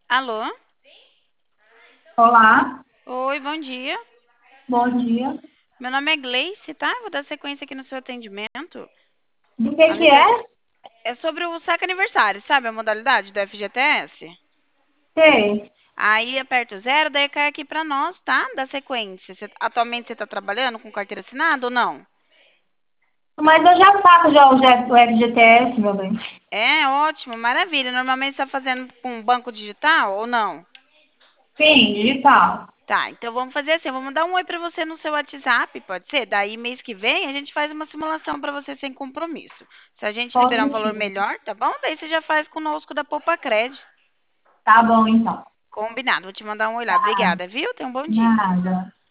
Alô? Olá, Oi, bom dia. bom dia. Meu nome é Gleice, tá? Vou dar sequência aqui no seu atendimento. Do que Anivers... é? É sobre o saque aniversário, sabe a modalidade do FGTS? Sei. Aí aperta o zero, daí cai aqui pra nós, tá? Da sequência. Atualmente você tá trabalhando com carteira assinada ou não? Mas eu já saco já o FGTS, meu bem. É, ótimo, maravilha. Normalmente você tá fazendo com banco digital ou não? Sim, digital. Tá, então vamos fazer assim, eu vou mandar um oi pra você no seu WhatsApp, pode ser? Daí mês que vem a gente faz uma simulação pra você sem compromisso. Se a gente Pode liberar um valor deixar. melhor, tá bom? Daí você já faz conosco da Poupa Cred. Tá bom, então. Combinado, vou te mandar um oi lá. Tá, Obrigada, viu? Tenha um bom dia. nada.